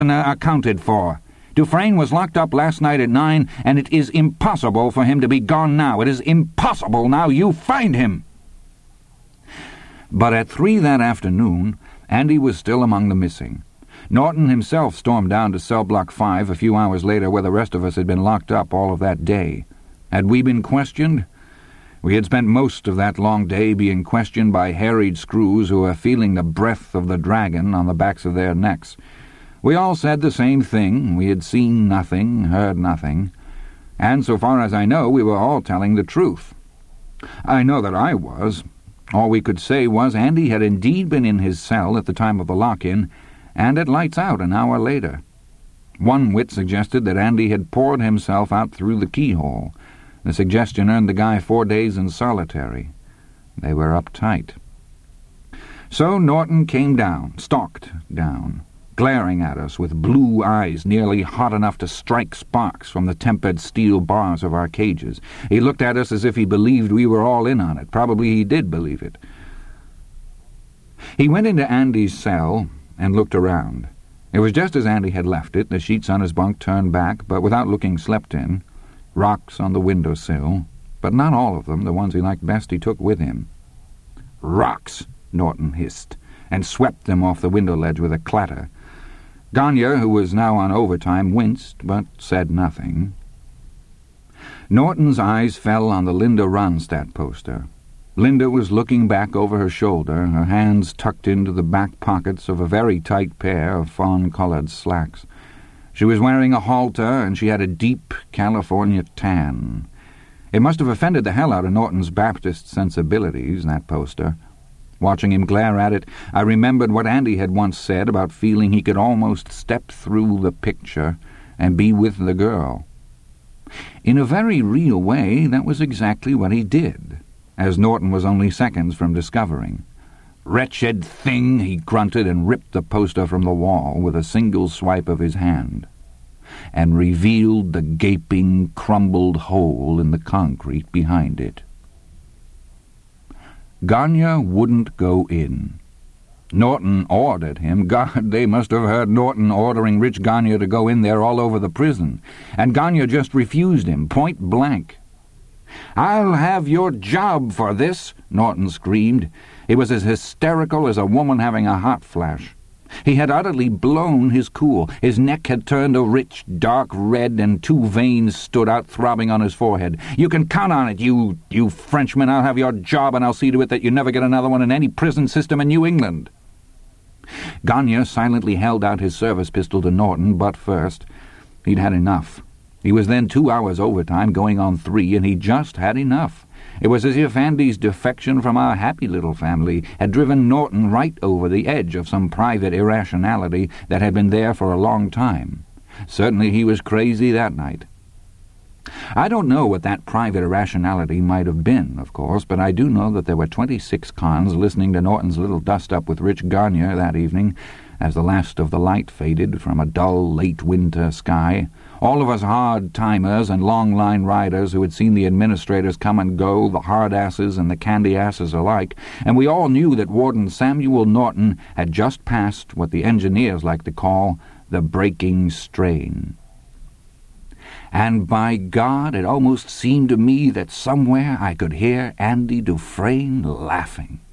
accounted for. Dufresne was locked up last night at 9, and it is impossible for him to be gone now. It is impossible now. You find him." But at 3 that afternoon, Andy was still among the missing. Norton himself stormed down to cell block 5 a few hours later, where the rest of us had been locked up all of that day. Had we been questioned? We had spent most of that long day being questioned by harried screws who were feeling the breath of the dragon on the backs of their necks. We all said the same thing. We had seen nothing, heard nothing. And so far as I know, we were all telling the truth. I know that I was. All we could say was Andy had indeed been in his cell at the time of the lock-in, and at lights out an hour later. One wit suggested that Andy had poured himself out through the keyhole. The suggestion earned the guy 4 days in solitary. They were uptight. So Norton came down, stalked down, glaring at us with blue eyes nearly hot enough to strike sparks from the tempered steel bars of our cages. He looked at us as if he believed we were all in on it. Probably he did believe it. He went into Andy's cell and looked around. It was just as Andy had left it, the sheets on his bunk turned back, but without looking slept in. Rocks on the windowsill, but not all of them. The ones he liked best he took with him. "Rocks!" Norton hissed, and swept them off the window ledge with a clatter. Gagne, who was now on overtime, winced, but said nothing. Norton's eyes fell on the Linda Ronstadt poster. Linda was looking back over her shoulder, her hands tucked into the back pockets of a very tight pair of fawn-colored slacks. She was wearing a halter, and she had a deep California tan. It must have offended the hell out of Norton's Baptist sensibilities, that poster. Watching him glare at it, I remembered what Andy had once said about feeling he could almost step through the picture and be with the girl. In a very real way, that was exactly what he did, as Norton was only seconds from discovering. "Wretched thing!" he grunted and ripped the poster from the wall with a single swipe of his hand, and revealed the gaping, crumbled hole in the concrete behind it. Gagne wouldn't go in. Norton ordered him. God, they must have heard Norton ordering Rich Gagne to go in there all over the prison, and Gagne just refused him, point blank. "I'll have your job for this," Norton screamed. It was as hysterical as a woman having a hot flash. He had utterly blown his cool. His neck had turned a rich, dark red, and 2 veins stood out throbbing on his forehead. "You can count on it, you Frenchman. I'll have your job, and I'll see to it that you never get another one in any prison system in New England." Gagne silently held out his service pistol to Norton, but first. He'd had enough. He was then 2 hours overtime, going on 3, and he'd just had enough. It was as if Andy's defection from our happy little family had driven Norton right over the edge of some private irrationality that had been there for a long time. Certainly he was crazy that night. I don't know what that private irrationality might have been, of course, but I do know that there were 26 cons listening to Norton's little dust-up with Rich Gagne that evening, as the last of the light faded from a dull, late-winter sky. All of us hard-timers and long-line riders who had seen the administrators come and go, the hard-asses and the candy-asses alike, and we all knew that Warden Samuel Norton had just passed what the engineers like to call the breaking strain. And by God, it almost seemed to me that somewhere I could hear Andy Dufresne laughing.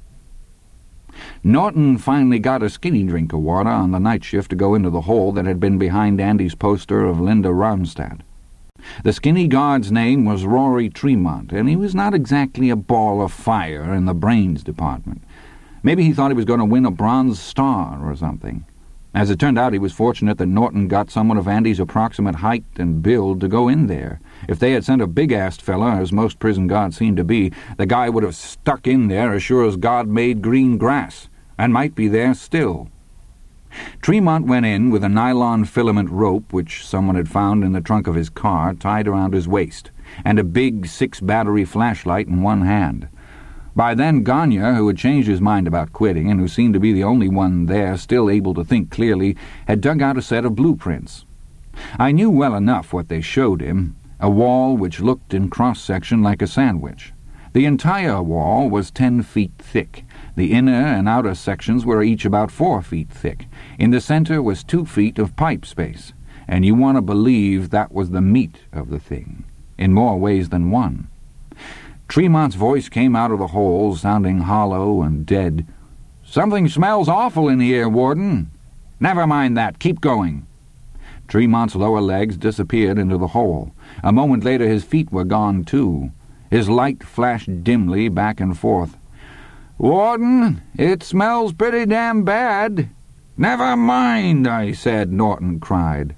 Norton finally got a skinny drink of water on the night shift to go into the hole that had been behind Andy's poster of Linda Ronstadt. The skinny guard's name was Rory Tremont, and he was not exactly a ball of fire in the brains department. Maybe he thought he was going to win a Bronze Star or something. As it turned out, he was fortunate that Norton got someone of Andy's approximate height and build to go in there. If they had sent a big-assed fella, as most prison guards seemed to be, the guy would have stuck in there as sure as God made green grass, and might be there still. Tremont went in with a nylon filament rope which someone had found in the trunk of his car tied around his waist, and a big 6-battery flashlight in one hand. By then Gagne, who had changed his mind about quitting, and who seemed to be the only one there still able to think clearly, had dug out a set of blueprints. I knew well enough what they showed him, a wall which looked in cross-section like a sandwich. The entire wall was 10 feet thick. The inner and outer sections were each about 4 feet thick. In the center was 2 feet of pipe space, and you want to believe that was the meat of the thing, in more ways than one. Tremont's voice came out of the hole, sounding hollow and dead. "Something smells awful in here, Warden." "Never mind that. Keep going." Tremont's lower legs disappeared into the hole. A moment later his feet were gone, too. His light flashed dimly back and forth. "Warden, it smells pretty damn bad." "Never mind, I said," Norton cried.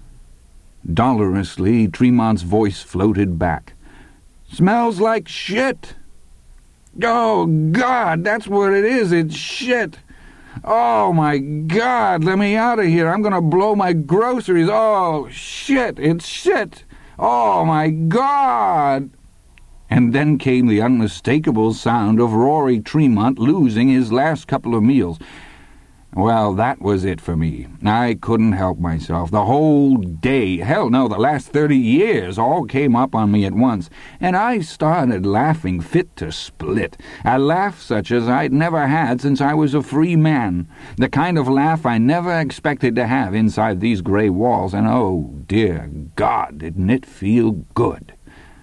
Dolorously, Tremont's voice floated back. "Smells like shit." "Oh, God, that's what it is. It's shit. Oh, my God, let me out of here. I'm going to blow my groceries. Oh, shit, it's shit. Oh, my God." And then came the unmistakable sound of Rory Tremont losing his last couple of meals. Well, that was it for me. I couldn't help myself. The whole day, hell no, the last 30 years, all came up on me at once, and I started laughing fit to split. A laugh such as I'd never had since I was a free man. The kind of laugh I never expected to have inside these gray walls, and oh, dear God, didn't it feel good.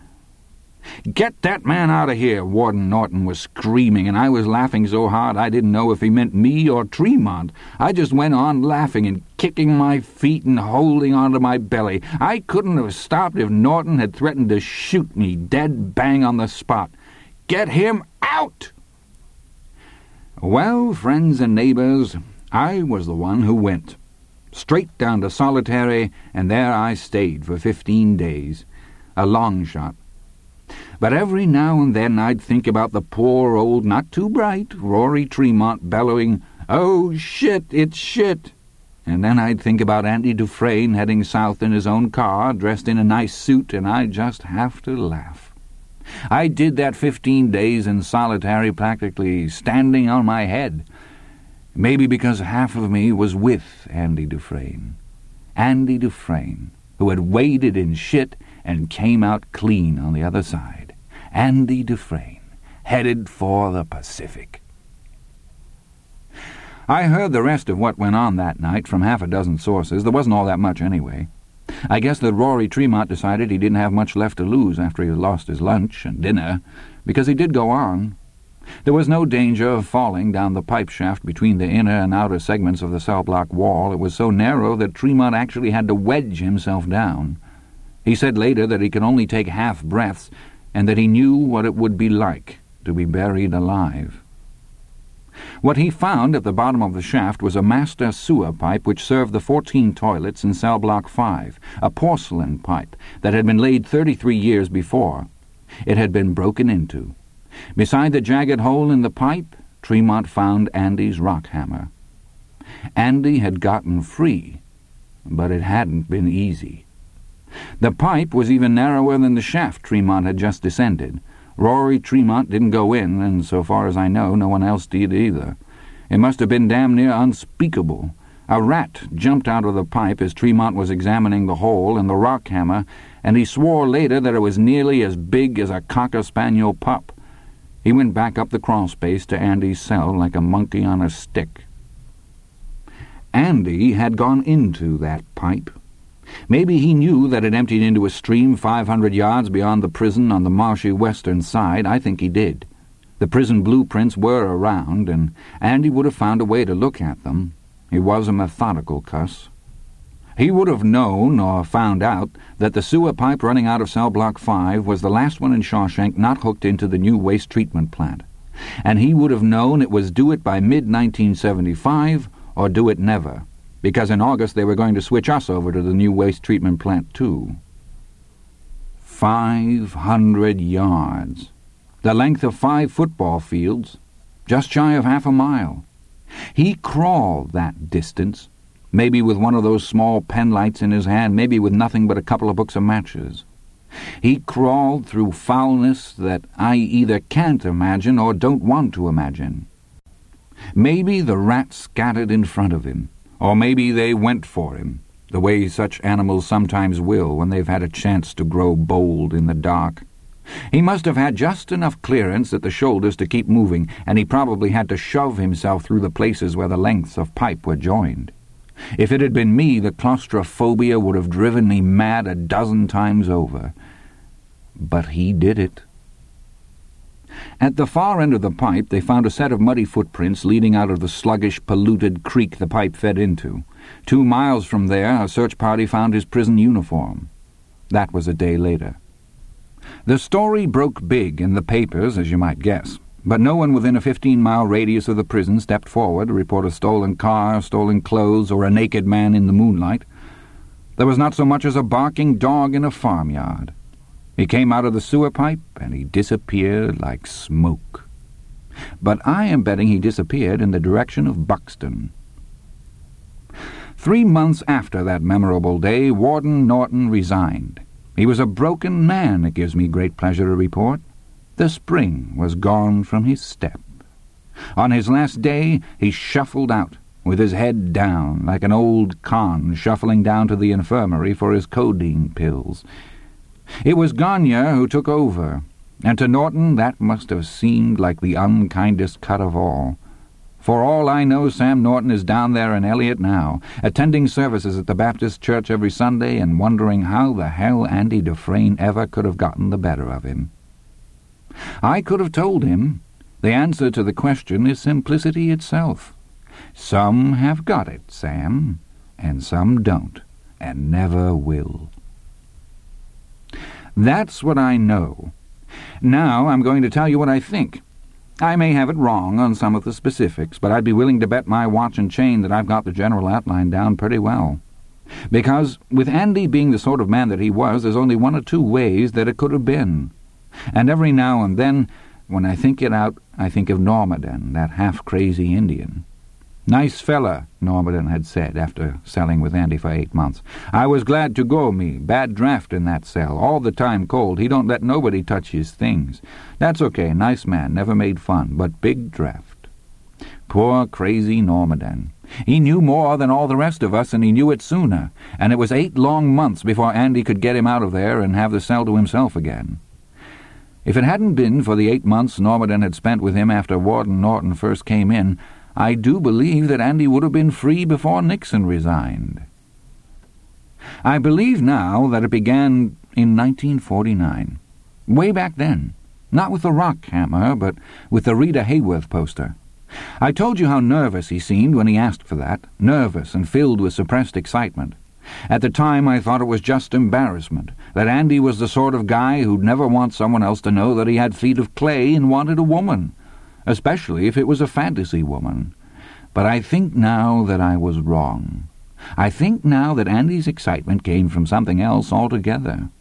"Get that man out of here," Warden Norton was screaming, and I was laughing so hard I didn't know if he meant me or Tremont. I just went on laughing and kicking my feet and holding onto my belly. I couldn't have stopped if Norton had threatened to shoot me dead bang on the spot. "Get him out!" Well, friends and neighbors, I was the one who went. Straight down to Solitary, and there I stayed for 15 days. A long shot. But every now and then I'd think about the poor old, not-too-bright Rory Tremont bellowing, "Oh, shit, it's shit." And then I'd think about Andy Dufresne heading south in his own car, dressed in a nice suit, and I'd just have to laugh. I did that 15 days in Solitary practically standing on my head. Maybe because half of me was with Andy Dufresne. Andy Dufresne, who had waded in shit and came out clean on the other side. Andy Dufresne, headed for the Pacific. I heard the rest of what went on that night from half a dozen sources. There wasn't all that much anyway. I guess that Rory Tremont decided he didn't have much left to lose after he lost his lunch and dinner, because he did go on. There was no danger of falling down the pipe shaft between the inner and outer segments of the cell block wall. It was so narrow that Tremont actually had to wedge himself down. He said later that he could only take half breaths, and that he knew what it would be like to be buried alive. What he found at the bottom of the shaft was a master sewer pipe which served the 14 toilets in cell block 5, a porcelain pipe that had been laid 33 years before. It had been broken into. Beside the jagged hole in the pipe, Tremont found Andy's rock hammer. Andy had gotten free, but it hadn't been easy. The pipe was even narrower than the shaft Tremont had just descended. Rory Tremont didn't go in, and so far as I know, no one else did either. It must have been damn near unspeakable. A rat jumped out of the pipe as Tremont was examining the hole and the rock hammer, and he swore later that it was nearly as big as a cocker-spaniel pup. He went back up the crawlspace to Andy's cell like a monkey on a stick. Andy had gone into that pipe. Maybe he knew that it emptied into a stream 500 yards beyond the prison on the marshy western side. I think he did. The prison blueprints were around, and Andy would have found a way to look at them. He was a methodical cuss. He would have known, or found out, that the sewer pipe running out of cell block 5 was the last one in Shawshank not hooked into the new waste treatment plant. And he would have known it was do it by mid-1975 or do it never, because in August they were going to switch us over to the new waste treatment plant too. 500 yards. The length of 5 football fields, just shy of half a mile. He crawled that distance, maybe with one of those small pen lights in his hand, maybe with nothing but a couple of books of matches. He crawled through foulness that I either can't imagine or don't want to imagine. Maybe the rats scattered in front of him, or maybe they went for him, the way such animals sometimes will when they've had a chance to grow bold in the dark. He must have had just enough clearance at the shoulders to keep moving, and he probably had to shove himself through the places where the lengths of pipe were joined. If it had been me, the claustrophobia would have driven me mad a dozen times over. But he did it. At the far end of the pipe they found a set of muddy footprints leading out of the sluggish, polluted creek the pipe fed into. 2 miles from there, a search party found his prison uniform. That was a day later. The story broke big in the papers, as you might guess, but no one within a 15-mile radius of the prison stepped forward to report a stolen car, stolen clothes, or a naked man in the moonlight. There was not so much as a barking dog in a farmyard. He came out of the sewer pipe, and he disappeared like smoke. But I am betting he disappeared in the direction of Buxton. 3 months after that memorable day, Warden Norton resigned. He was a broken man, it gives me great pleasure to report. The spring was gone from his step. On his last day, he shuffled out, with his head down, like an old con shuffling down to the infirmary for his codeine pills. It was Gagne who took over, and to Norton that must have seemed like the unkindest cut of all. For all I know, Sam Norton is down there in Elliott now, attending services at the Baptist church every Sunday and wondering how the hell Andy Dufresne ever could have gotten the better of him. I could have told him. The answer to the question is simplicity itself. Some have got it, Sam, and some don't, and never will. That's what I know. Now I'm going to tell you what I think. I may have it wrong on some of the specifics, but I'd be willing to bet my watch and chain that I've got the general outline down pretty well. Because, with Andy being the sort of man that he was, there's only 1 or 2 ways that it could have been. And every now and then, when I think it out, I think of Normaden, that half-crazy Indian. "Nice fella," Normaden had said after selling with Andy for 8 months. "I was glad to go, me. Bad draft in that cell. All the time cold. He don't let nobody touch his things. That's okay. Nice man. Never made fun. But big draft." Poor crazy Normaden. He knew more than all the rest of us, and he knew it sooner. And it was 8 long months before Andy could get him out of there and have the cell to himself again. If it hadn't been for the 8 months Normaden had spent with him after Warden Norton first came in, I do believe that Andy would have been free before Nixon resigned. I believe now that it began in 1949. Way back then. Not with the rock hammer, but with the Rita Hayworth poster. I told you how nervous he seemed when he asked for that. Nervous and filled with suppressed excitement. At the time I thought it was just embarrassment, that Andy was the sort of guy who'd never want someone else to know that he had feet of clay and wanted a woman. Especially if it was a fantasy woman. But I think now that I was wrong. I think now that Andy's excitement came from something else altogether.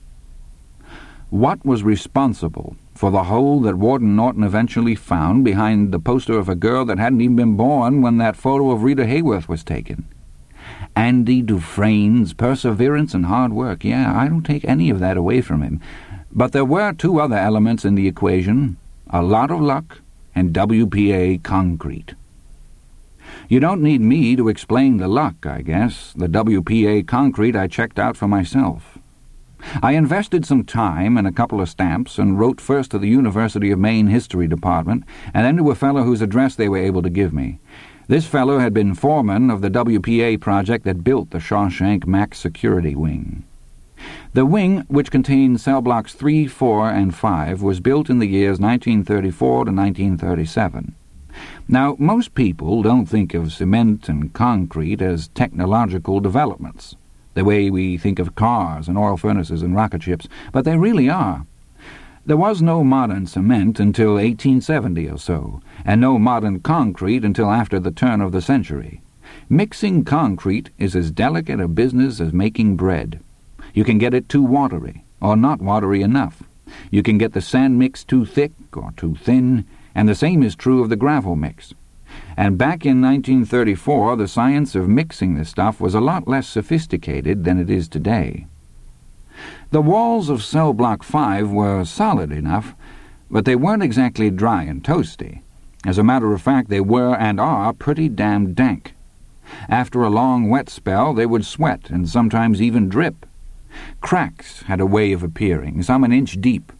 What was responsible for the hole that Warden Norton eventually found behind the poster of a girl that hadn't even been born when that photo of Rita Hayworth was taken? Andy Dufresne's perseverance and hard work. Yeah, I don't take any of that away from him. But there were 2 other elements in the equation. A lot of luck and WPA concrete. You don't need me to explain the luck, I guess. The WPA concrete I checked out for myself. I invested some time and a couple of stamps and wrote first to the University of Maine History Department and then to a fellow whose address they were able to give me. This fellow had been foreman of the WPA project that built the Shawshank Max Security Wing. The wing, which contained cell blocks 3, 4, and 5, was built in the years 1934 to 1937. Now, most people don't think of cement and concrete as technological developments, the way we think of cars and oil furnaces and rocket ships, but they really are. There was no modern cement until 1870 or so, and no modern concrete until after the turn of the century. Mixing concrete is as delicate a business as making bread. You can get it too watery, or not watery enough. You can get the sand mix too thick or too thin, and the same is true of the gravel mix. And back in 1934, the science of mixing this stuff was a lot less sophisticated than it is today. The walls of cell block 5 were solid enough, but they weren't exactly dry and toasty. As a matter of fact, they were and are pretty damn dank. After a long wet spell, they would sweat and sometimes even drip. Cracks had a way of appearing, some an inch deep.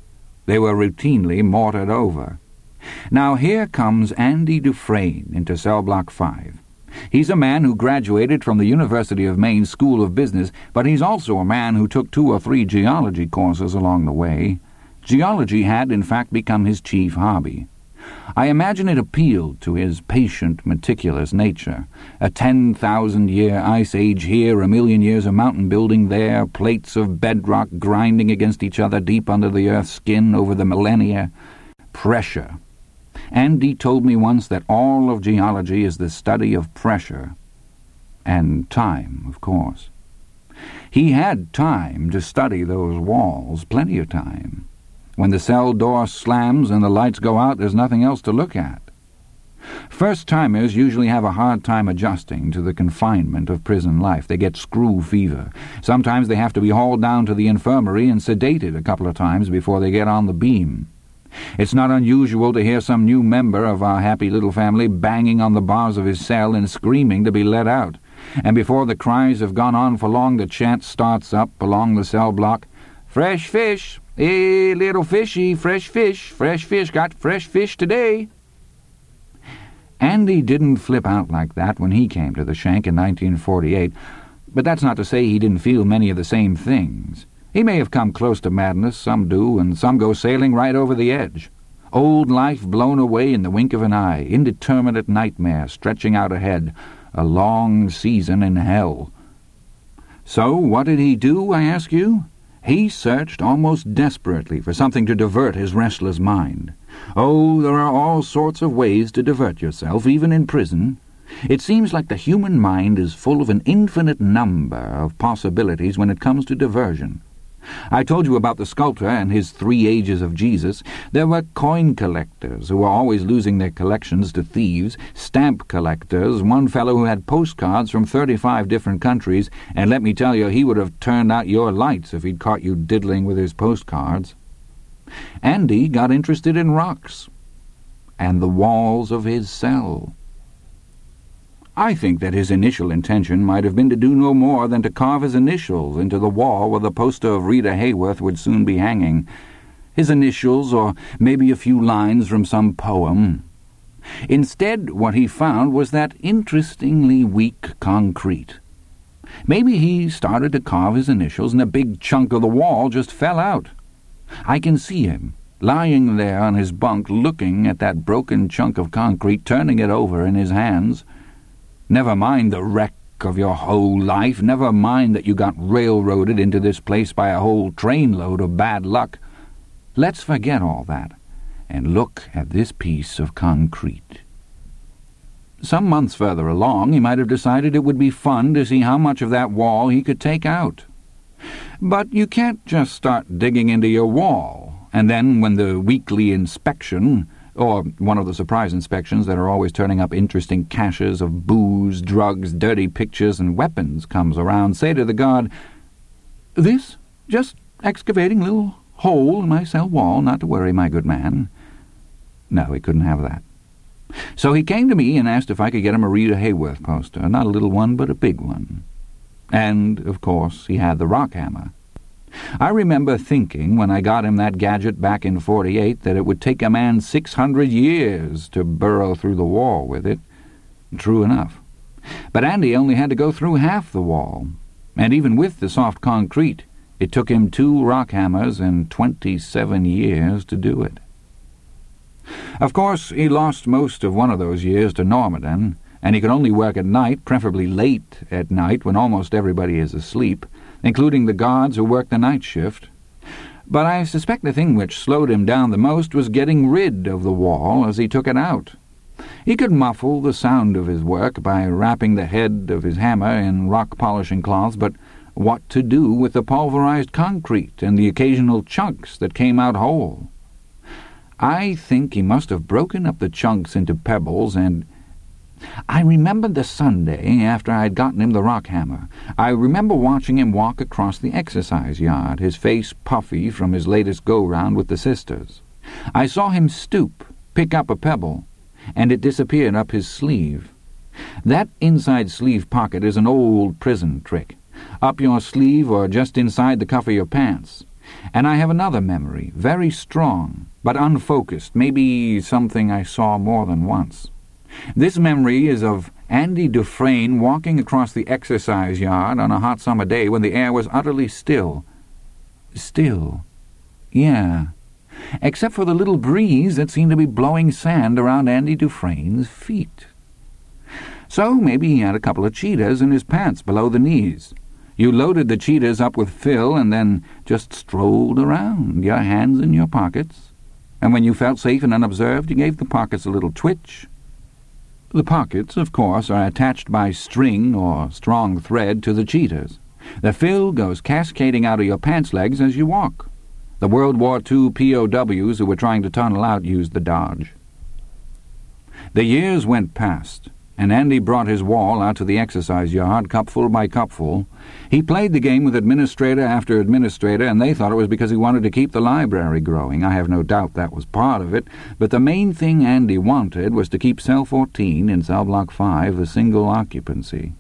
They were routinely mortared over. Now here comes Andy Dufresne into Cell Block 5. He's a man who graduated from the University of Maine School of Business, but he's also a man who took 2 or 3 geology courses along the way. Geology had, in fact, become his chief hobby. I imagine it appealed to his patient, meticulous nature. A 10,000-year ice age here, a million years of mountain building there, plates of bedrock grinding against each other deep under the earth's skin over the millennia. Pressure. Andy told me once that all of geology is the study of pressure. And time, of course. He had time to study those walls, plenty of time. When the cell door slams and the lights go out, there's nothing else to look at. First-timers usually have a hard time adjusting to the confinement of prison life. They get screw fever. Sometimes they have to be hauled down to the infirmary and sedated a couple of times before they get on the beam. It's not unusual to hear some new member of our happy little family banging on the bars of his cell and screaming to be let out. And before the cries have gone on for long, the chant starts up along the cell block, "Fresh fish! Hey, little fishy, fresh fish, got fresh fish today." Andy didn't flip out like that when he came to the shank in 1948, but that's not to say he didn't feel many of the same things. He may have come close to madness, some do, and some go sailing right over the edge. Old life blown away in the wink of an eye, indeterminate nightmare stretching out ahead, a long season in hell. So what did he do, I ask you? He searched almost desperately for something to divert his restless mind. Oh, there are all sorts of ways to divert yourself, even in prison. It seems like the human mind is full of an infinite number of possibilities when it comes to diversion. I told you about the sculptor and his 3 ages of Jesus. There were coin collectors who were always losing their collections to thieves, stamp collectors, one fellow who had postcards from 35 different countries, and let me tell you, he would have turned out your lights if he'd caught you diddling with his postcards. Andy got interested in rocks and the walls of his cell. I think that his initial intention might have been to do no more than to carve his initials into the wall where the poster of Rita Hayworth would soon be hanging. His initials, or maybe a few lines from some poem. Instead, what he found was that interestingly weak concrete. Maybe he started to carve his initials and a big chunk of the wall just fell out. I can see him, lying there on his bunk, looking at that broken chunk of concrete, turning it over in his hands. Never mind the wreck of your whole life. Never mind that you got railroaded into this place by a whole trainload of bad luck. Let's forget all that and look at this piece of concrete. Some months further along, he might have decided it would be fun to see how much of that wall he could take out. But you can't just start digging into your wall, and then when the weekly inspection, or one of the surprise inspections that are always turning up interesting caches of booze, drugs, dirty pictures, and weapons, comes around, say to the guard, "This? Just excavating a little hole in my cell wall, not to worry, my good man." No, he couldn't have that. So he came to me and asked if I could get him a Rita Hayworth poster, not a little one, but a big one. And, of course, he had the rock hammer. I remember thinking, when I got him that gadget back in 48, that it would take a man 600 years to burrow through the wall with it. True enough. But Andy only had to go through half the wall, and even with the soft concrete, it took him 2 rock hammers and 27 years to do it. Of course, he lost most of one of those years to Normandy, and he could only work at night, preferably late at night when almost everybody is asleep, including the guards who work the night shift. But I suspect the thing which slowed him down the most was getting rid of the wall as he took it out. He could muffle the sound of his work by wrapping the head of his hammer in rock-polishing cloths, but what to do with the pulverized concrete and the occasional chunks that came out whole? I think he must have broken up the chunks into pebbles and... I remembered the Sunday after I had gotten him the rock hammer. I remember watching him walk across the exercise yard, his face puffy from his latest go-round with the sisters. I saw him stoop, pick up a pebble, and it disappeared up his sleeve. That inside sleeve pocket is an old prison trick. Up your sleeve or just inside the cuff of your pants. And I have another memory, very strong, but unfocused, maybe something I saw more than once. This memory is of Andy Dufresne walking across the exercise yard on a hot summer day when the air was utterly still. Still. Yeah. Except for the little breeze that seemed to be blowing sand around Andy Dufresne's feet. So maybe he had a couple of cheetahs in his pants below the knees. You loaded the cheetahs up with fill and then just strolled around, your hands in your pockets. And when you felt safe and unobserved, you gave the pockets a little twitch. The pockets, of course, are attached by string or strong thread to the cheetahs. The fill goes cascading out of your pants legs as you walk. The World War II POWs who were trying to tunnel out used the dodge. The years went past, and Andy brought his wall out to the exercise yard, cupful by cupful. He played the game with administrator after administrator, and they thought it was because he wanted to keep the library growing. I have no doubt that was part of it, but the main thing Andy wanted was to keep Cell 14 in Cell Block 5 a single occupancy.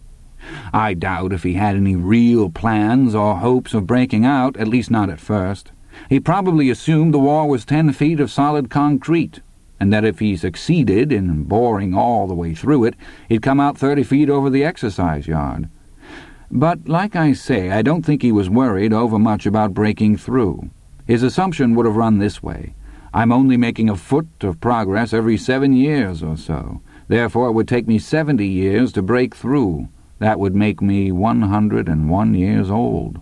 I doubt if he had any real plans or hopes of breaking out, at least not at first. He probably assumed the wall was 10 feet of solid concrete, and that if he succeeded in boring all the way through it, he'd come out 30 feet over the exercise yard. But, like I say, I don't think he was worried overmuch about breaking through. His assumption would have run this way. I'm only making a foot of progress every 7 years or so. Therefore, it would take me 70 years to break through. That would make me 101 years old.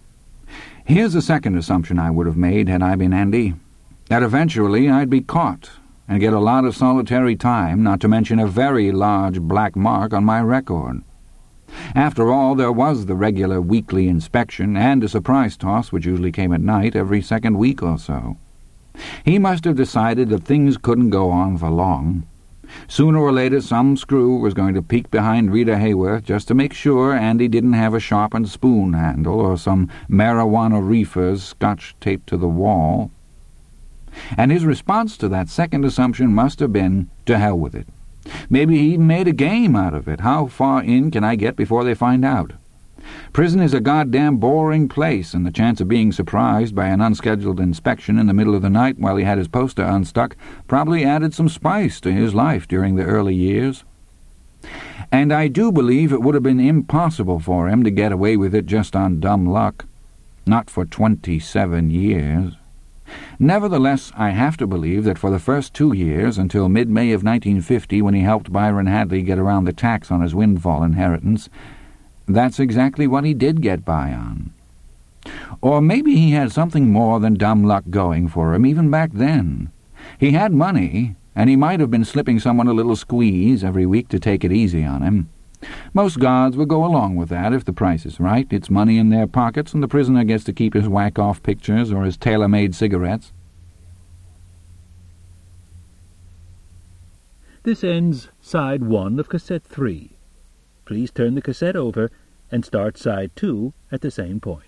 Here's a second assumption I would have made had I been Andy. That eventually I'd be caught and get a lot of solitary time, not to mention a very large black mark on my record. After all, there was the regular weekly inspection and a surprise toss, which usually came at night every second week or so. He must have decided that things couldn't go on for long. Sooner or later some screw was going to peek behind Rita Hayworth just to make sure Andy didn't have a sharpened spoon handle or some marijuana reefers scotch-taped to the wall. And his response to that second assumption must have been, to hell with it. Maybe he even made a game out of it. How far in can I get before they find out? Prison is a goddamn boring place, and the chance of being surprised by an unscheduled inspection in the middle of the night while he had his poster unstuck probably added some spice to his life during the early years. And I do believe it would have been impossible for him to get away with it just on dumb luck. Not for 27 years. Nevertheless, I have to believe that for the first 2 years, until mid-May of 1950, when he helped Byron Hadley get around the tax on his windfall inheritance, that's exactly what he did get by on. Or maybe he had something more than dumb luck going for him even back then. He had money, and he might have been slipping someone a little squeeze every week to take it easy on him. Most guards would go along with that if the price is right. It's money in their pockets, and the prisoner gets to keep his whack-off pictures or his tailor-made cigarettes. This ends side 1 of cassette 3. Please turn the cassette over and start side 2 at the same point.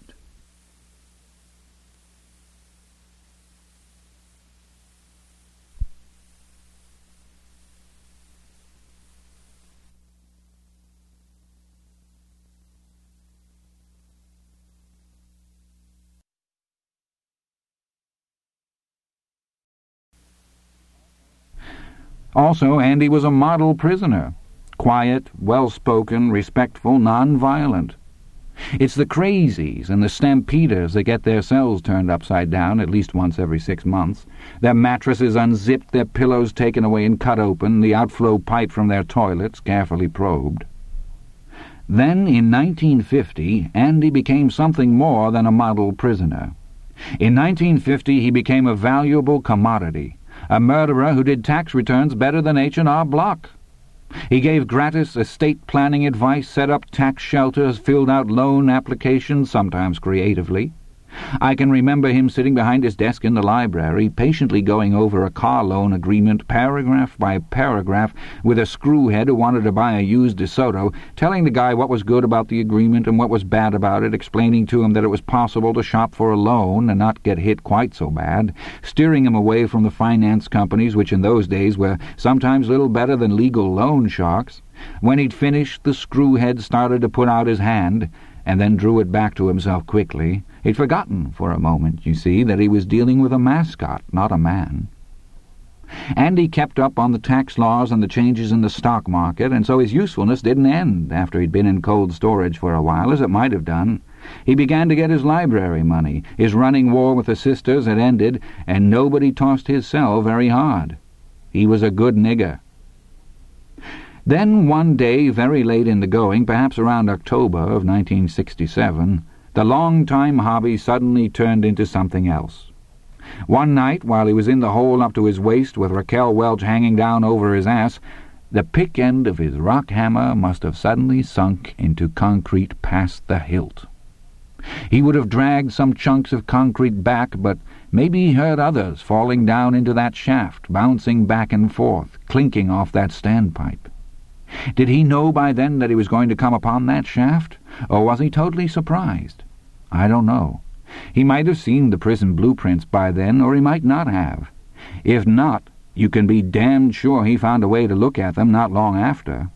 Also, Andy was a model prisoner. Quiet, well-spoken, respectful, non-violent. It's the crazies and the stampeders that get their cells turned upside down at least once every 6 months, their mattresses unzipped, their pillows taken away and cut open, the outflow pipe from their toilets carefully probed. Then, in 1950, Andy became something more than a model prisoner. In 1950, he became a valuable commodity, a murderer who did tax returns better than H&R Block. He gave gratis estate planning advice, set up tax shelters, filled out loan applications, sometimes creatively. I can remember him sitting behind his desk in the library, patiently going over a car loan agreement paragraph by paragraph with a screwhead who wanted to buy a used DeSoto, telling the guy what was good about the agreement and what was bad about it, explaining to him that it was possible to shop for a loan and not get hit quite so bad, steering him away from the finance companies, which in those days were sometimes little better than legal loan sharks. When he'd finished, the screwhead started to put out his hand, and then drew it back to himself quickly. He'd forgotten for a moment, you see, that he was dealing with a mascot, not a man. Andy kept up on the tax laws and the changes in the stock market, and so his usefulness didn't end after he'd been in cold storage for a while, as it might have done. He began to get his library money. His running war with the sisters had ended, and nobody tossed his cell very hard. He was a good nigger. Then one day, very late in the going, perhaps around October of 1967, the long-time hobby suddenly turned into something else. One night, while he was in the hole up to his waist with Raquel Welch hanging down over his ass, the pick end of his rock hammer must have suddenly sunk into concrete past the hilt. He would have dragged some chunks of concrete back, but maybe he heard others falling down into that shaft, bouncing back and forth, clinking off that standpipe. Did he know by then that he was going to come upon that shaft, or was he totally surprised? I don't know. He might have seen the prison blueprints by then, or he might not have. If not, you can be damned sure he found a way to look at them not long after.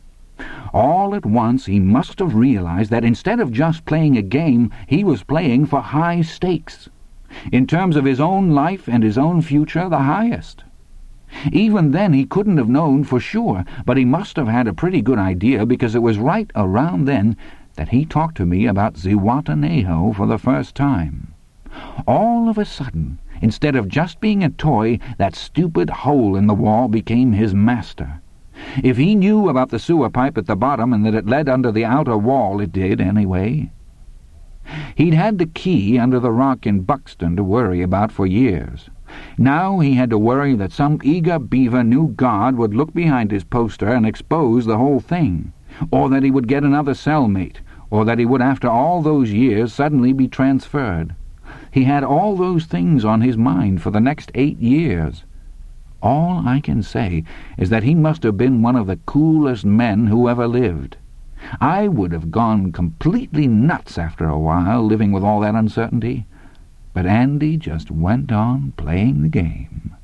All at once he must have realized that instead of just playing a game, he was playing for high stakes. In terms of his own life and his own future, the highest. Even then he couldn't have known for sure, but he must have had a pretty good idea, because it was right around then that he talked to me about Zihuatanejo for the first time. All of a sudden, instead of just being a toy, that stupid hole in the wall became his master. If he knew about the sewer pipe at the bottom and that it led under the outer wall, it did anyway. He'd had the key under the rock in Buxton to worry about for years. Now he had to worry that some eager beaver new guard would look behind his poster and expose the whole thing, or that he would get another cellmate, or that he would, after all those years, suddenly be transferred. He had all those things on his mind for the next 8 years. All I can say is that he must have been one of the coolest men who ever lived. I would have gone completely nuts after a while, living with all that uncertainty. But Andy just went on playing the game.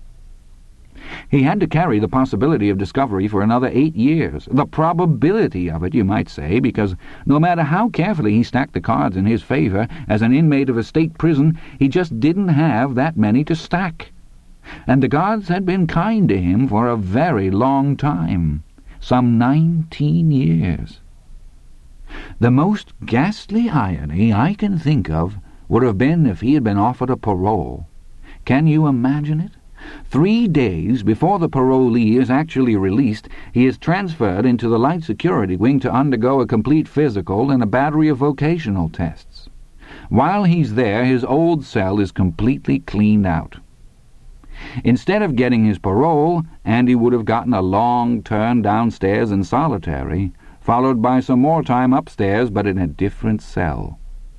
He had to carry the possibility of discovery for another 8 years. The probability of it, you might say, because no matter how carefully he stacked the cards in his favor, as an inmate of a state prison, he just didn't have that many to stack. And the gods had been kind to him for a very long time, some 19 years. The most ghastly irony I can think of would have been if he had been offered a parole. Can you imagine it? 3 days before the parolee is actually released, he is transferred into the light security wing to undergo a complete physical and a battery of vocational tests. While he's there, his old cell is completely cleaned out. Instead of getting his parole, Andy would have gotten a long turn downstairs in solitary, followed by some more time upstairs, but in a different cell.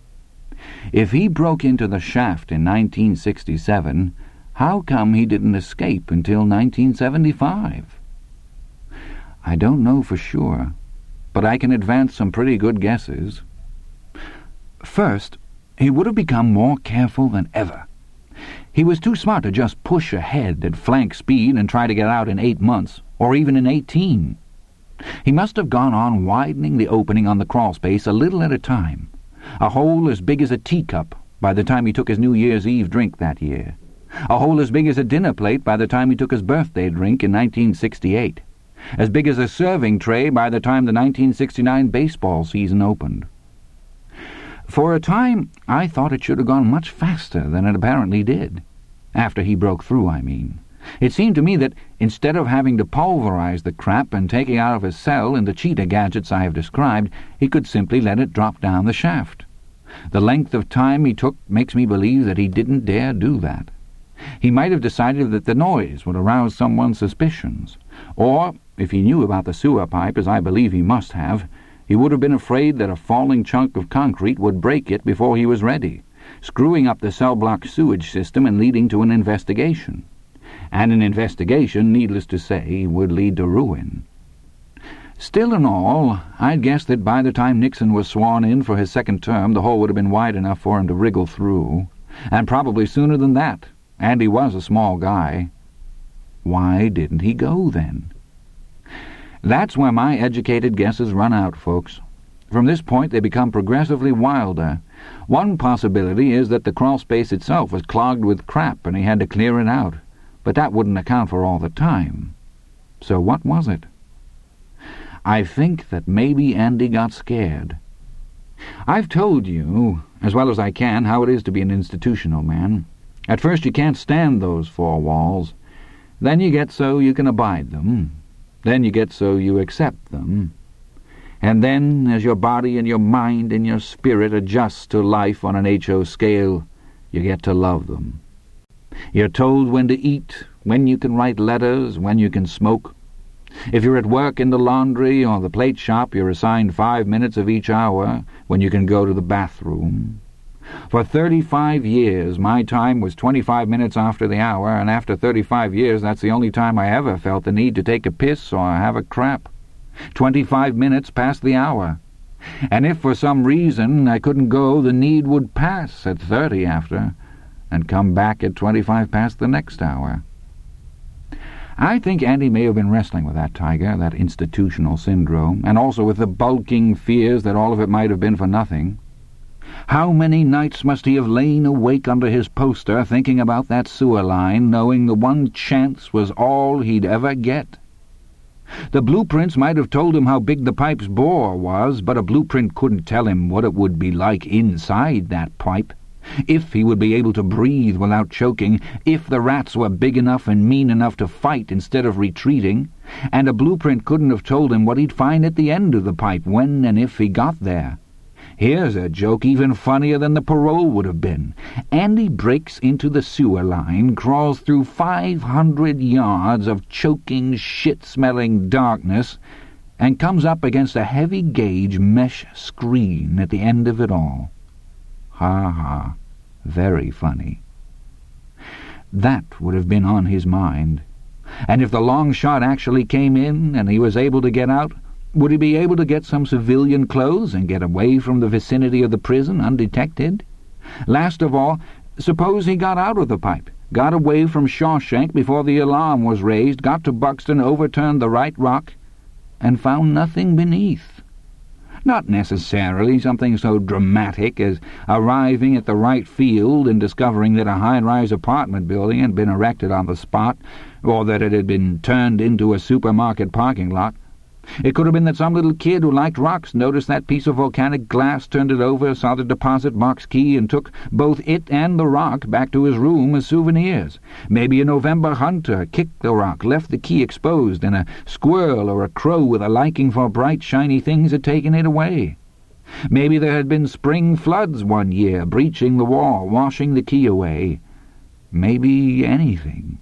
If he broke into the shaft in 1967, how come he didn't escape until 1975? I don't know for sure, but I can advance some pretty good guesses. First, he would have become more careful than ever. He was too smart to just push ahead at flank speed and try to get out in 8 months, or even in 18. He must have gone on widening the opening on the crawlspace a little at a time, a hole as big as a teacup by the time he took his New Year's Eve drink that year, a hole as big as a dinner plate by the time he took his birthday drink in 1968, as big as a serving tray by the time the 1969 baseball season opened. For a time, I thought it should have gone much faster than it apparently did. After he broke through, I mean. It seemed to me that instead of having to pulverize the crap and take it out of his cell in the cheetah gadgets I have described, he could simply let it drop down the shaft. The length of time he took makes me believe that he didn't dare do that. He might have decided that the noise would arouse someone's suspicions, or, if he knew about the sewer pipe, as I believe he must have, he would have been afraid that a falling chunk of concrete would break it before he was ready, screwing up the cell block sewage system and leading to an investigation. And an investigation, needless to say, would lead to ruin. Still in all, I'd guess that by the time Nixon was sworn in for his second term, the hole would have been wide enough for him to wriggle through, and probably sooner than that, and he was a small guy. Why didn't he go, then? That's where my educated guesses run out, folks. From this point they become progressively wilder. One possibility is that the crawl space itself was clogged with crap and he had to clear it out, but that wouldn't account for all the time. So what was it? I think that maybe Andy got scared. I've told you, as well as I can, how it is to be an institutional man. At first you can't stand those four walls. Then you get so you can abide them. Then you get so you accept them. And then, as your body and your mind and your spirit adjust to life on an HO scale, you get to love them. You're told when to eat, when you can write letters, when you can smoke. If you're at work in the laundry or the plate shop, you're assigned 5 minutes of each hour when you can go to the bathroom. For 35 years, my time was 25 minutes after the hour, and after 35 years, that's the only time I ever felt the need to take a piss or have a crap. 25 minutes past the hour. And if for some reason I couldn't go, the need would pass at 30 after, and come back at 25 past the next hour. I think Andy may have been wrestling with that tiger, that institutional syndrome, and also with the bulking fears that all of it might have been for nothing. How many nights must he have lain awake under his poster thinking about that sewer line, knowing the one chance was all he'd ever get? The blueprints might have told him how big the pipe's bore was, but a blueprint couldn't tell him what it would be like inside that pipe, if he would be able to breathe without choking, if the rats were big enough and mean enough to fight instead of retreating, and a blueprint couldn't have told him what he'd find at the end of the pipe when and if he got there. Here's a joke even funnier than the parole would have been. Andy breaks into the sewer line, crawls through 500 yards of choking, shit-smelling darkness, and comes up against a heavy-gauge mesh screen at the end of it all. Ha ha. Very funny. That would have been on his mind. And if the long shot actually came in and he was able to get out, would he be able to get some civilian clothes and get away from the vicinity of the prison undetected? Last of all, suppose he got out of the pipe, got away from Shawshank before the alarm was raised, got to Buxton, overturned the right rock, and found nothing beneath. Not necessarily something so dramatic as arriving at the right field and discovering that a high-rise apartment building had been erected on the spot, or that it had been turned into a supermarket parking lot. It could have been that some little kid who liked rocks noticed that piece of volcanic glass, turned it over, saw the deposit box key, and took both it and the rock back to his room as souvenirs. Maybe a November hunter kicked the rock, left the key exposed, and a squirrel or a crow with a liking for bright, shiny things had taken it away. Maybe there had been spring floods one year, breaching the wall, washing the key away. Maybe anything.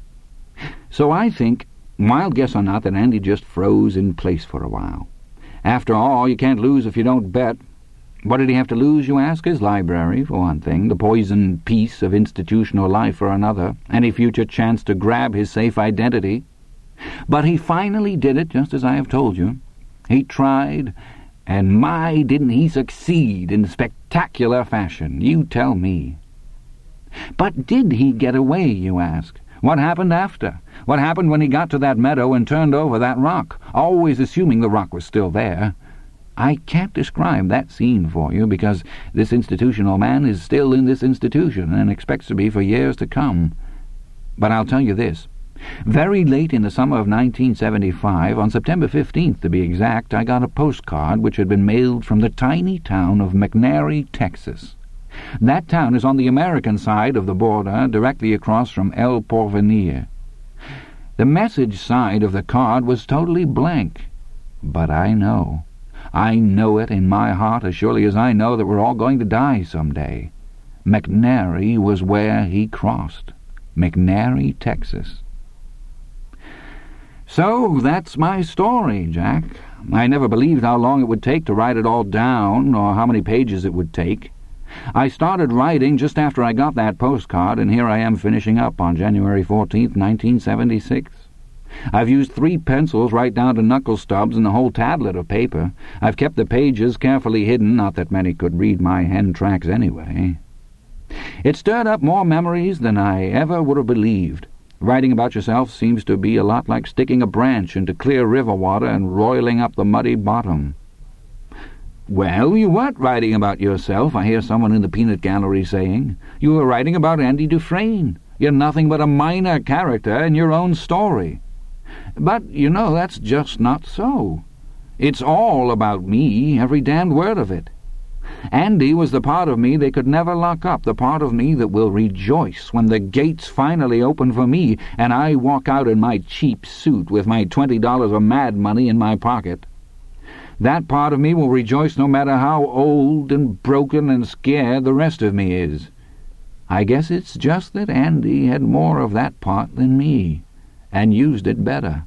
So I think, wild guess or not, that Andy just froze in place for a while. After all, you can't lose if you don't bet. What did he have to lose, you ask? His library, for one thing, the poisoned piece of institutional life for another, any future chance to grab his safe identity. But he finally did it, just as I have told you. He tried, and my, didn't he succeed in spectacular fashion, you tell me. But did he get away, you ask? What happened after? What happened when he got to that meadow and turned over that rock, always assuming the rock was still there? I can't describe that scene for you, because this institutional man is still in this institution and expects to be for years to come. But I'll tell you this. Very late in the summer of 1975, on September 15th to be exact, I got a postcard which had been mailed from the tiny town of McNairy, Texas. That town is on the American side of the border, directly across from El Porvenir. The message side of the card was totally blank. But I know it in my heart as surely as I know that we're all going to die someday. McNairy was where he crossed. McNairy, Texas. So that's my story, Jack. I never believed how long it would take to write it all down, or how many pages it would take. I started writing just after I got that postcard, and here I am finishing up on January 14th, 1976. I've used 3 pencils right down to knuckle stubs and a whole tablet of paper. I've kept the pages carefully hidden, not that many could read my hand tracks anyway. It stirred up more memories than I ever would have believed. Writing about yourself seems to be a lot like sticking a branch into clear river water and roiling up the muddy bottom. "Well, you weren't writing about yourself," I hear someone in the peanut gallery saying. "You were writing about Andy Dufresne. You're nothing but a minor character in your own story." But, that's just not so. It's all about me, every damned word of it. Andy was the part of me they could never lock up, the part of me that will rejoice when the gates finally open for me and I walk out in my cheap suit with my $20 of mad money in my pocket. That part of me will rejoice no matter how old and broken and scared the rest of me is. I guess it's just that Andy had more of that part than me, and used it better.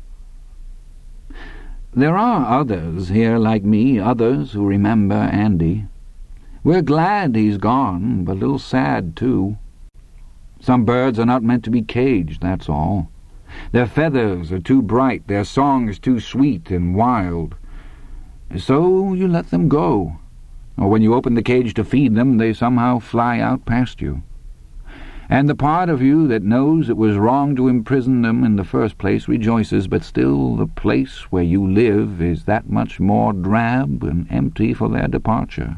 There are others here like me, others who remember Andy. We're glad he's gone, but a little sad, too. Some birds are not meant to be caged, that's all. Their feathers are too bright, their songs too sweet and wild. So you let them go. Or when you open the cage to feed them, they somehow fly out past you. And the part of you that knows it was wrong to imprison them in the first place rejoices, but still the place where you live is that much more drab and empty for their departure.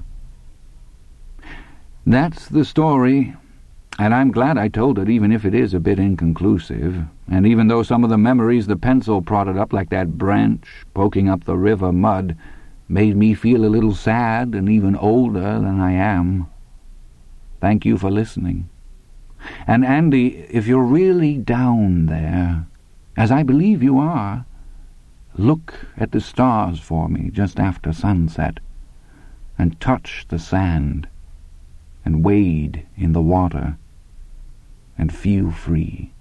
That's the story, and I'm glad I told it, even if it is a bit inconclusive, and even though some of the memories the pencil prodded up, like that branch poking up the river mud, made me feel a little sad and even older than I am. Thank you for listening. And Andy, if you're really down there, as I believe you are, look at the stars for me just after sunset, and touch the sand, and wade in the water, and feel free.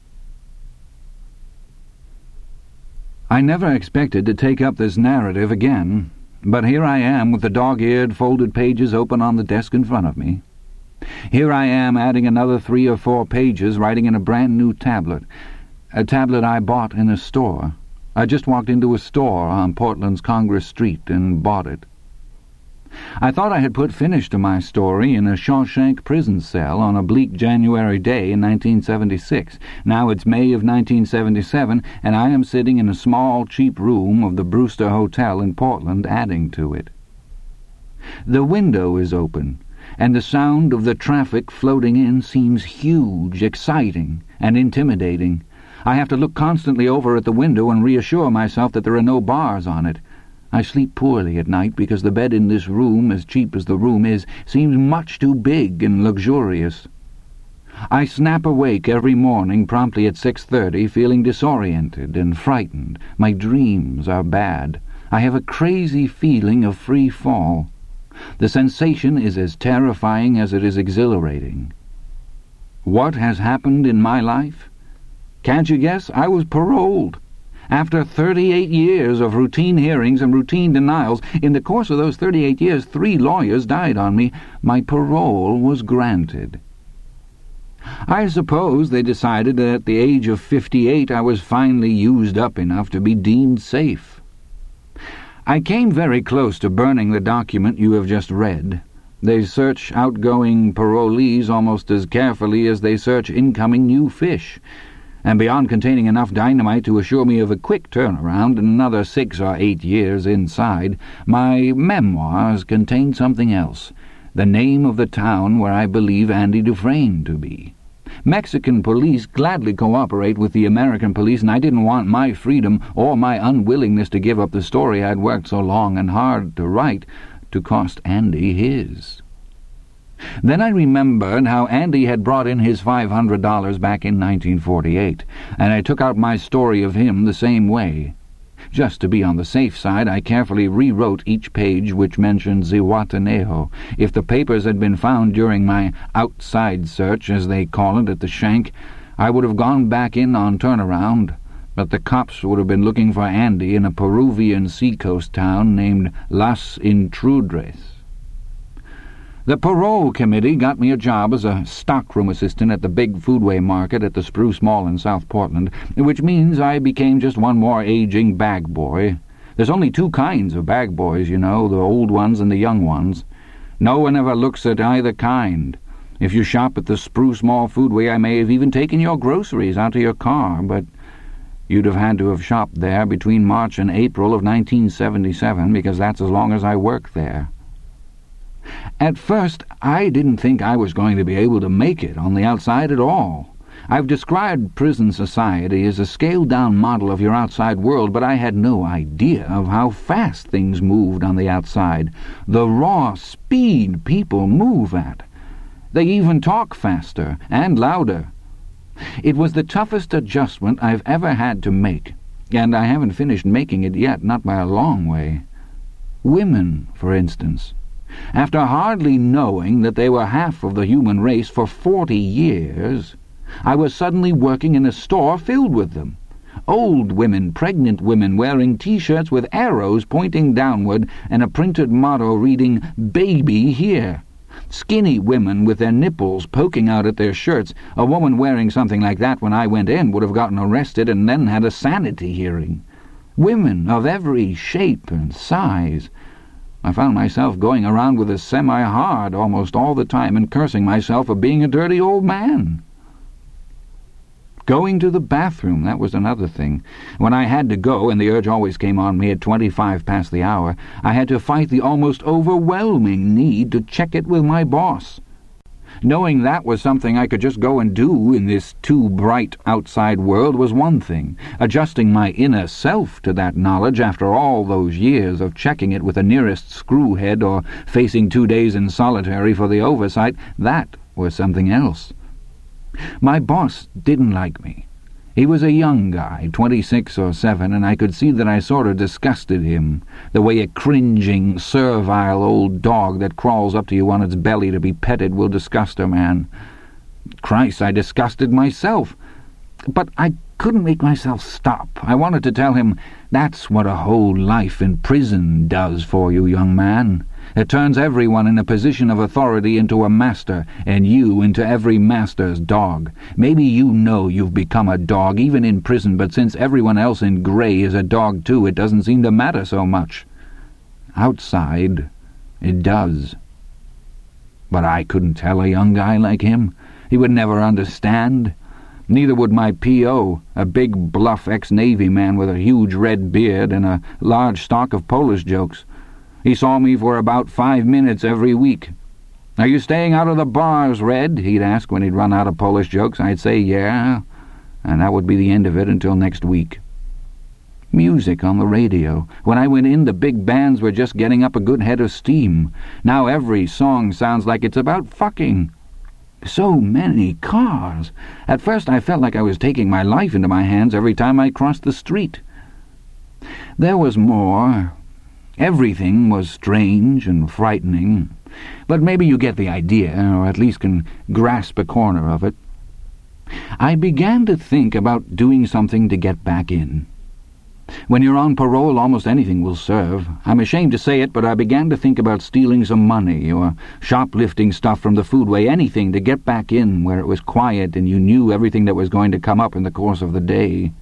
I never expected to take up this narrative again, but here I am with the dog-eared folded pages open on the desk in front of me. Here I am adding another 3 or 4 pages, writing in a brand-new tablet, a tablet I bought in a store. I just walked into a store on Portland's Congress Street and bought it. I thought I had put finish to my story in a Shawshank prison cell on a bleak January day in 1976. Now it's May of 1977, and I am sitting in a small, cheap room of the Brewster Hotel in Portland, adding to it. The window is open, and the sound of the traffic floating in seems huge, exciting, and intimidating. I have to look constantly over at the window and reassure myself that there are no bars on it. I sleep poorly at night because the bed in this room, as cheap as the room is, seems much too big and luxurious. I snap awake every morning promptly at 6:30, feeling disoriented and frightened. My dreams are bad. I have a crazy feeling of free fall. The sensation is as terrifying as it is exhilarating. What has happened in my life? Can't you guess? I was paroled. After 38 years of routine hearings and routine denials, in the course of those 38 years, 3 lawyers died on me. My parole was granted. I suppose they decided that at the age of 58 I was finally used up enough to be deemed safe. I came very close to burning the document you have just read. They search outgoing parolees almost as carefully as they search incoming new fish, and beyond containing enough dynamite to assure me of a quick turnaround and another 6 or 8 years inside, my memoirs contain something else, the name of the town where I believe Andy Dufresne to be. Mexican police gladly cooperate with the American police, and I didn't want my freedom or my unwillingness to give up the story I'd worked so long and hard to write to cost Andy his. Then I remembered how Andy had brought in his $500 back in 1948, and I took out my story of him the same way. Just to be on the safe side, I carefully rewrote each page which mentioned Zihuatanejo. If the papers had been found during my outside search, as they call it, at the Shank, I would have gone back in on turnaround, but the cops would have been looking for Andy in a Peruvian seacoast town named Las Intrudres. The parole committee got me a job as a stockroom assistant at the big Foodway market at the Spruce Mall in South Portland, which means I became just one more aging bag boy. There's only 2 kinds of bag boys, you know, the old ones and the young ones. No one ever looks at either kind. If you shop at the Spruce Mall Foodway, I may have even taken your groceries out of your car, but You'd have had to have shopped there between March and April of 1977, because that's as long as I worked there. At first, I didn't think I was going to be able to make it on the outside at all. I've described prison society as a scaled-down model of your outside world, but I had no idea of how fast things moved on the outside, the raw speed people move at. They even talk faster and louder. It was the toughest adjustment I've ever had to make, and I haven't finished making it yet, not by a long way. Women, for instance. After hardly knowing that they were half of the human race for 40 years, I was suddenly working in a store filled with them. Old women, pregnant women wearing T-shirts with arrows pointing downward and a printed motto reading, "Baby here." Skinny women with their nipples poking out at their shirts. A woman wearing something like that when I went in would have gotten arrested and then had a sanity hearing. Women of every shape and size. I found myself going around with a semi-hard almost all the time and cursing myself for being a dirty old man. Going to the bathroom, that was another thing. When I had to go, and the urge always came on me at 25 past the hour, I had to fight the almost overwhelming need to check it with my boss. Knowing that was something I could just go and do in this too bright outside world was one thing. Adjusting my inner self to that knowledge after all those years of checking it with the nearest screwhead or facing 2 days in solitary for the oversight, that was something else. My boss didn't like me. He was a young guy, 26 or 7, and I could see that I sort of disgusted him, the way a cringing, servile old dog that crawls up to you on its belly to be petted will disgust a man. Christ, I disgusted myself. But I couldn't make myself stop. I wanted to tell him, "That's what a whole life in prison does for you, young man. It turns everyone in a position of authority into a master, and you into every master's dog. Maybe you know you've become a dog, even in prison, but since everyone else in grey is a dog too, it doesn't seem to matter so much. Outside, it does." But I couldn't tell a young guy like him. He would never understand. Neither would my P.O., a big, bluff ex-Navy man with a huge red beard and a large stock of Polish jokes. He saw me for about 5 minutes every week. "Are you staying out of the bars, Red?" he'd ask when he'd run out of Polish jokes. I'd say, "Yeah," and that would be the end of it until next week. Music on the radio. When I went in, the big bands were just getting up a good head of steam. Now every song sounds like it's about fucking. So many cars. At first I felt like I was taking my life into my hands every time I crossed the street. There was more. Everything was strange and frightening, but maybe you get the idea, or at least can grasp a corner of it. I began to think about doing something to get back in. When you're on parole, almost anything will serve. I'm ashamed to say it, but I began to think about stealing some money or shoplifting stuff from the foodway, anything to get back in where it was quiet and you knew everything that was going to come up in the course of the day.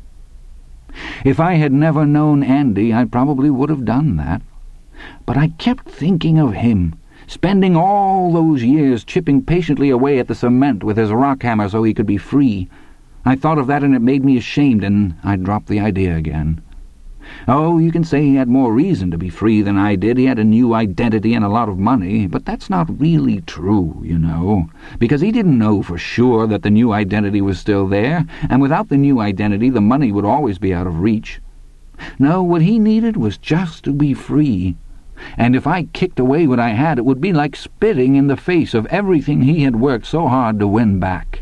If I had never known Andy, I probably would have done that. But I kept thinking of him, spending all those years chipping patiently away at the cement with his rock hammer so he could be free. I thought of that and it made me ashamed, and I dropped the idea again. Oh, you can say he had more reason to be free than I did. He had a new identity and a lot of money, but that's not really true, you know, because he didn't know for sure that the new identity was still there, and without the new identity the money would always be out of reach. No, what he needed was just to be free, and if I kicked away what I had, it would be like spitting in the face of everything he had worked so hard to win back.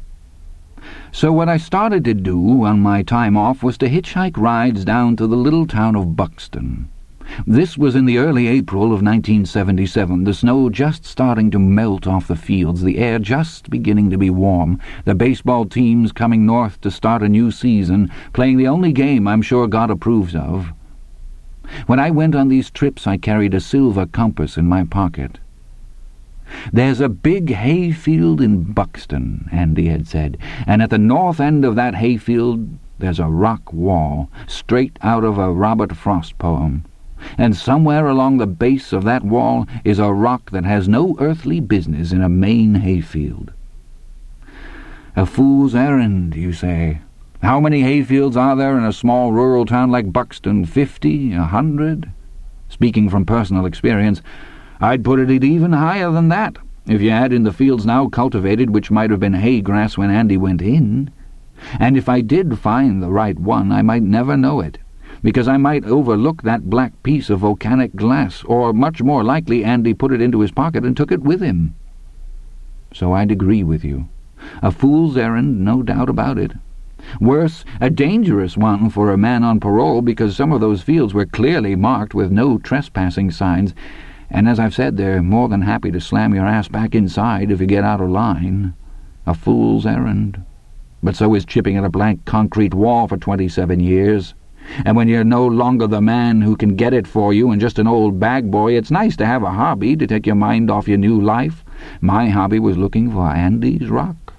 So what I started to do on my time off was to hitchhike rides down to the little town of Buxton. This was in the early April of 1977, the snow just starting to melt off the fields, the air just beginning to be warm, the baseball teams coming north to start a new season, playing the only game I'm sure God approves of. When I went on these trips, I carried a silver compass in my pocket. "There's a big hayfield in Buxton," Andy had said, "and at the north end of that hayfield there's a rock wall, straight out of a Robert Frost poem. And somewhere along the base of that wall is a rock that has no earthly business in a Maine hayfield." A fool's errand, you say. How many hayfields are there in a small rural town like Buxton? 50? 100? Speaking from personal experience, I'd put it even higher than that, if you add in the fields now cultivated, which might have been hay grass when Andy went in. And if I did find the right one, I might never know it, because I might overlook that black piece of volcanic glass, or much more likely Andy put it into his pocket and took it with him. So I'd agree with you. A fool's errand, no doubt about it. Worse, a dangerous one for a man on parole, because some of those fields were clearly marked with no trespassing signs, and as I've said, they're more than happy to slam your ass back inside if you get out of line. A fool's errand. But so is chipping at a blank concrete wall for 27 years. And when you're no longer the man who can get it for you and just an old bag boy, it's nice to have a hobby to take your mind off your new life. My hobby was looking for Andy's rock.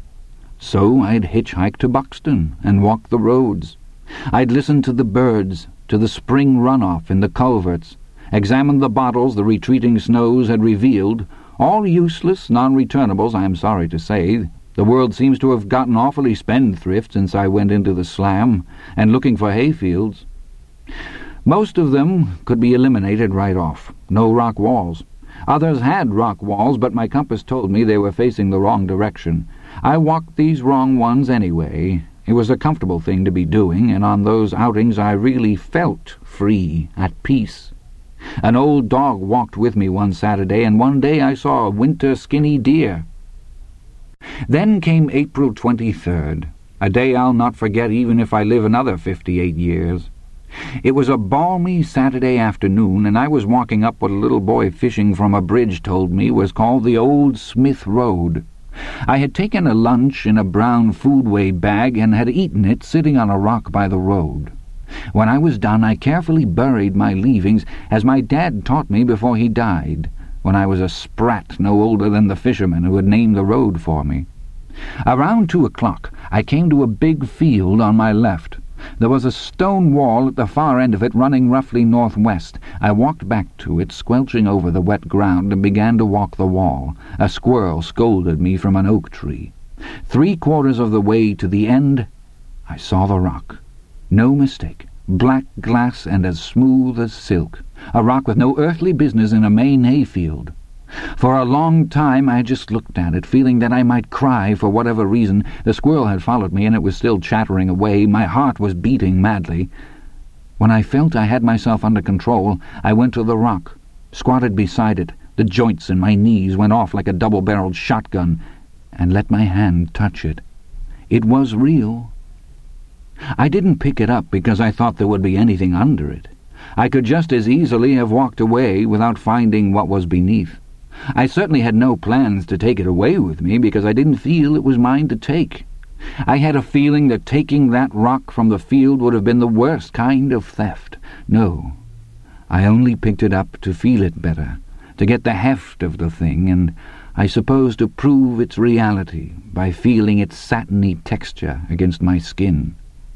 So I'd hitchhike to Buxton and walk the roads. I'd listen to the birds, to the spring runoff in the culverts, examine the bottles the retreating snows had revealed, all useless non-returnables, I am sorry to say. The world seems to have gotten awfully spendthrift since I went into the slam, and looking for hayfields. Most of them could be eliminated right off. No rock walls. Others had rock walls, but my compass told me they were facing the wrong direction. I walked these wrong ones anyway. It was a comfortable thing to be doing, and on those outings I really felt free, at peace. An old dog walked with me one Saturday, and one day I saw a winter skinny deer. Then came April 23rd, a day I'll not forget even if I live another 58 years. It was a balmy Saturday afternoon, and I was walking up what a little boy fishing from a bridge told me was called the Old Smith Road. I had taken a lunch in a brown foodway bag and had eaten it sitting on a rock by the road. When I was done, I carefully buried my leavings, as my dad taught me before he died, when I was a sprat no older than the fisherman who had named the road for me. Around 2 o'clock, I came to a big field on my left. There was a stone wall at the far end of it running roughly northwest. I walked back to it, squelching over the wet ground, and began to walk the wall. A squirrel scolded me from an oak tree. 3/4 of the way to the end, I saw the rock. No mistake. Black glass and as smooth as silk. A rock with no earthly business in a Maine hayfield. For a long time I just looked at it, feeling that I might cry for whatever reason. The squirrel had followed me, and it was still chattering away. My heart was beating madly. When I felt I had myself under control, I went to the rock, squatted beside it. The joints in my knees went off like a double-barreled shotgun, and let my hand touch it. It was real. I didn't pick it up because I thought there would be anything under it. I could just as easily have walked away without finding what was beneath. I certainly had no plans to take it away with me because I didn't feel it was mine to take. I had a feeling that taking that rock from the field would have been the worst kind of theft. No, I only picked it up to feel it better, to get the heft of the thing, and I suppose to prove its reality by feeling its satiny texture against my skin.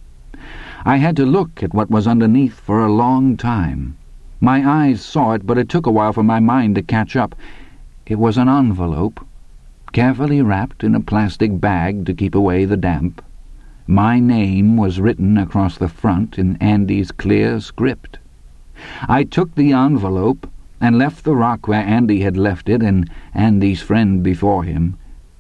I had to look at what was underneath for a long time. My eyes saw it, but it took a while for my mind to catch up. It was an envelope, carefully wrapped in a plastic bag to keep away the damp. My name was written across the front in Andy's clear script. I took the envelope and left the rock where Andy had left it and Andy's friend before him.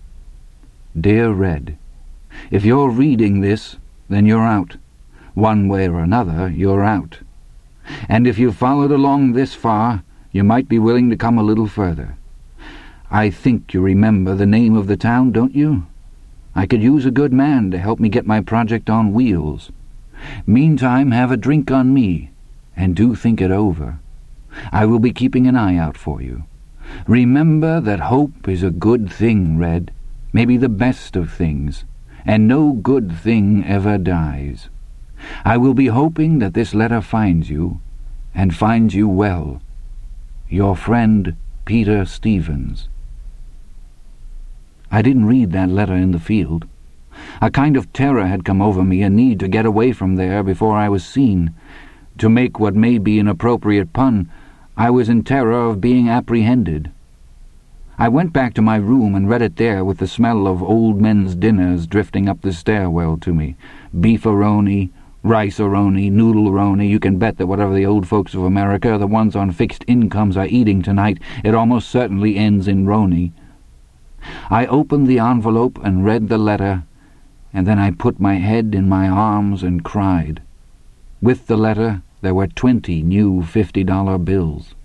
Dear Red, if you're reading this, then you're out. One way or another, you're out. And if you've followed along this far, you might be willing to come a little further. I think you remember the name of the town, don't you? I could use a good man to help me get my project on wheels. Meantime, have a drink on me, and do think it over. I will be keeping an eye out for you. Remember that hope is a good thing, Red, maybe the best of things, and no good thing ever dies. I will be hoping that this letter finds you, and finds you well. Your friend, Peter Stevens. I didn't read that letter in the field. A kind of terror had come over me, a need to get away from there before I was seen. To make what may be an appropriate pun, I was in terror of being apprehended. I went back to my room and read it there with the smell of old men's dinners drifting up the stairwell to me. Beef-a-roni, rice-a-roni, noodle-roni. You can bet that whatever the old folks of America, the ones on fixed incomes, are eating tonight, it almost certainly ends in roni. I opened the envelope and read the letter, and then I put my head in my arms and cried. With the letter, there were 20 new $50 bills.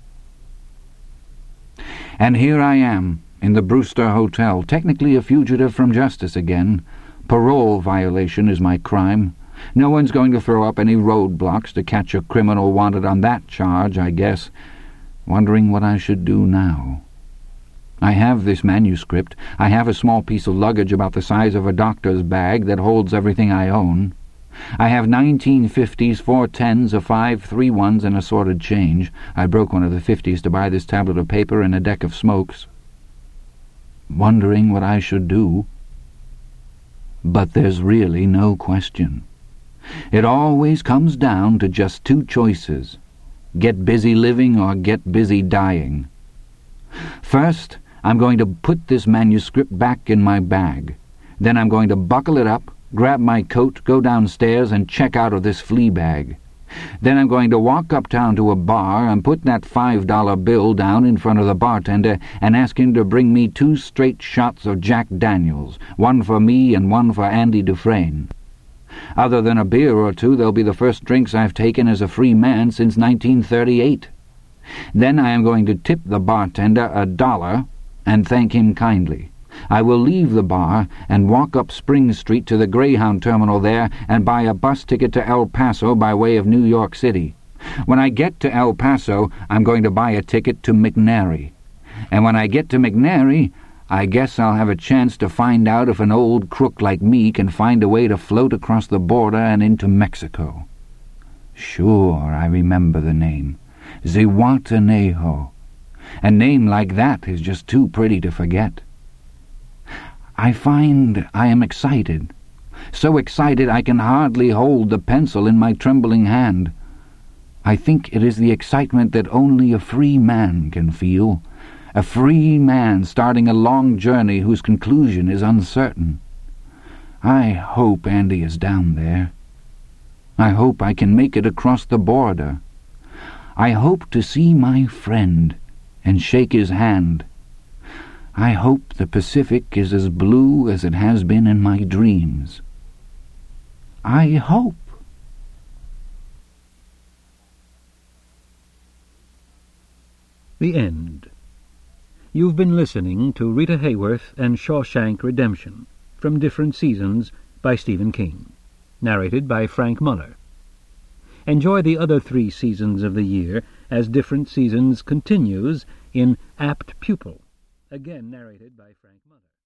And here I am, in the Brewster Hotel, technically a fugitive from justice again. Parole violation is my crime. No one's going to throw up any roadblocks to catch a criminal wanted on that charge, I guess. Wondering what I should do now. I have this manuscript. I have a small piece of luggage about the size of a doctor's bag that holds everything I own. I have 1950s, 4 10s, a 5, 3 1s, and assorted change. I broke one of the 50s to buy this tablet of paper and a deck of smokes. Wondering what I should do. But there's really no question. It always comes down to just 2 choices. Get busy living or get busy dying. First, I'm going to put this manuscript back in my bag. Then I'm going to buckle it up, grab my coat, go downstairs, and check out of this flea bag. Then I'm going to walk uptown to a bar and put that $5 bill down in front of the bartender and ask him to bring me 2 straight shots of Jack Daniels, one for me and one for Andy Dufresne. Other than a beer or 2, they'll be the first drinks I've taken as a free man since 1938. Then I am going to tip the bartender $1 and thank him kindly. I will leave the bar and walk up Spring Street to the Greyhound terminal there and buy a bus ticket to El Paso by way of New York City. When I get to El Paso, I'm going to buy a ticket to McNary. And when I get to McNary, I guess I'll have a chance to find out if an old crook like me can find a way to float across the border and into Mexico. Sure, I remember the name. Zihuatanejo. A name like that is just too pretty to forget. I find I am excited. So excited I can hardly hold the pencil in my trembling hand. I think it is the excitement that only a free man can feel. A free man starting a long journey whose conclusion is uncertain. I hope Andy is down there. I hope I can make it across the border. I hope to see my friend and shake his hand. I hope the Pacific is as blue as it has been in my dreams. I hope. The End. You've been listening to Rita Hayworth and Shawshank Redemption, from Different Seasons by Stephen King, narrated by Frank Muller. Enjoy the other 3 seasons of the year as Different Seasons continues in Apt Pupil, again narrated by Frank Muller.